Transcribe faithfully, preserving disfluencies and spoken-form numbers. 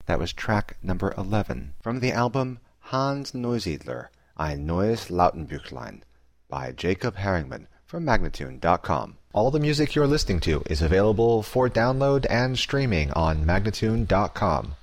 That was track number eleven from the album Hans Neusiedler, Ein neues Lautenbüchlein by Jacob Herringman from Magnatune dot com. All the music you're listening to is available for download and streaming on Magnatune dot com.